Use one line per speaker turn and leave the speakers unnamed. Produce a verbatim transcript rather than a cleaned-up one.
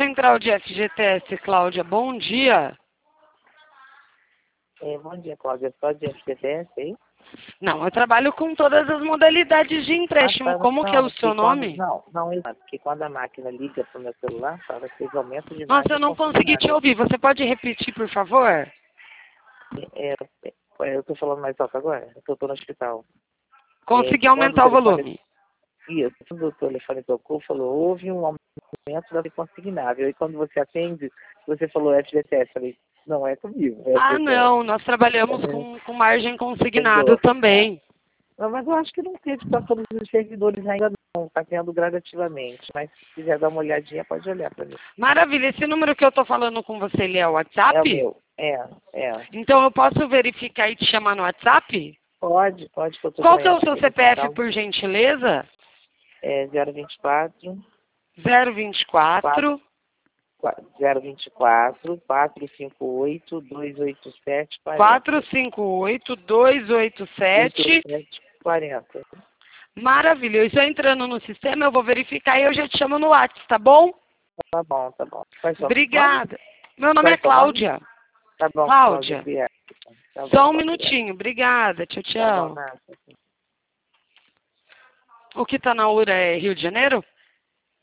Central de F G T S, Cláudia, bom dia.
É, bom dia, Cláudia. Só de F G T S, hein?
Não, eu trabalho com todas as modalidades de empréstimo.
Ah, tá,
Como
não,
que é o
porque
seu
quando,
nome?
não, não, exato. Porque quando a máquina liga para o meu celular, fala que vocês aumentam de
Nossa, eu
margem
não consegui te
consignada.
ouvir. Você pode repetir, por favor?
É, é, é, eu estou falando mais alto agora, porque eu estou no hospital. É,
Consegui
que quando o
aumentar o
telefone,
volume.
isso, quando o telefone tocou, falou, houve um aumento da consignável. E quando você atende, você falou F G T S. Eu falei, não é comigo, é
Ah,
F G T S.
não. Nós trabalhamos
É,
com, com margem consignado
entendeu?
também.
Não, mas eu acho que não teve para todos os servidores ainda não, está tendo gradativamente. Mas se quiser dar uma olhadinha, pode olhar para mim.
Maravilha. Esse número que eu tô falando com você, ele é o
É o
WhatsApp?
meu. É, é.
Então eu posso verificar e te chamar no WhatsApp?
Pode, pode, que eu estou
Qual que é o
ganhando
seu
aqui no
C P F,
hospital.
por gentileza?
É zero vinte e quatro,
zero vinte e quatro,
zero vinte e quatro, quatro cinco oito, dois oito sete,
quatro
quarenta.
cinco oito, dois oito sete.
quarenta.
Maravilha. Eu estou entrando no sistema, eu vou verificar e eu já te chamo no WhatsApp, tá bom?
Tá bom, tá bom. Qual é o seu nome?
Obrigada. Meu nome
Qual é
é
o seu nome?
Cláudia.
Tá bom, Cláudia.
Cláudia.
Obrigada. Tá bom,
Só um
Cláudia.
minutinho. Obrigada. Tchau,
Tá bom,
tchau.
nada.
O que tá na hora é Rio de Janeiro?